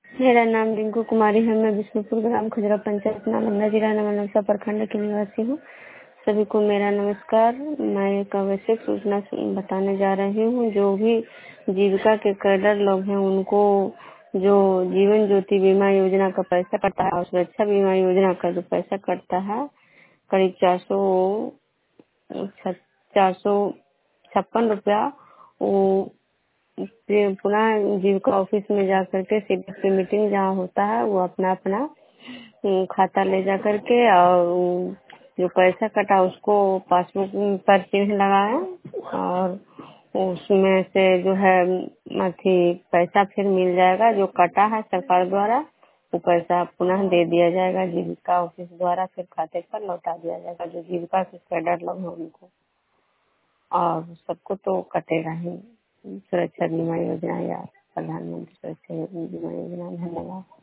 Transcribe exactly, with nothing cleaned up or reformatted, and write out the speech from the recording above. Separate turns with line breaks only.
मेरा नाम रिंकू कुमारी है। मैं विष्णुपुर ग्राम खुजरा पंचायत नालंदा जिला नवलखा प्रखंड की निवासी हूँ। सभी को मेरा नमस्कार। मैं एक आवश्यक सूचना बताने जा रही हूँ। जो भी जीविका के कैडर लोग हैं उनको जो जीवन ज्योति बीमा योजना का पैसा कटता है और सुरक्षा बीमा योजना का जो पैसा कटता है करीब चार सौ चार सौ छप्पन रुपया वो फिर पुनः जीविका ऑफिस में जा करके सीडीएस की मीटिंग जहाँ होता है वो अपना अपना अम, खाता ले जा करके और जो पैसा कटा उसको पासबुक पर चिन्ह लगाए और उसमें से जो है अथी पैसा फिर मिल जाएगा। जो कटा है सरकार द्वारा वो पैसा पुनः दे दिया जाएगा जीविका ऑफिस द्वारा, फिर खाते पर लौटा दिया जाएगा जो जीविका के कैडर लोग हैं उनको। और सबको तो कटेगा ही सुरक्षा बीमा योजना या प्रधानमंत्री सुरक्षा बीमा योजना। धन्यवाद।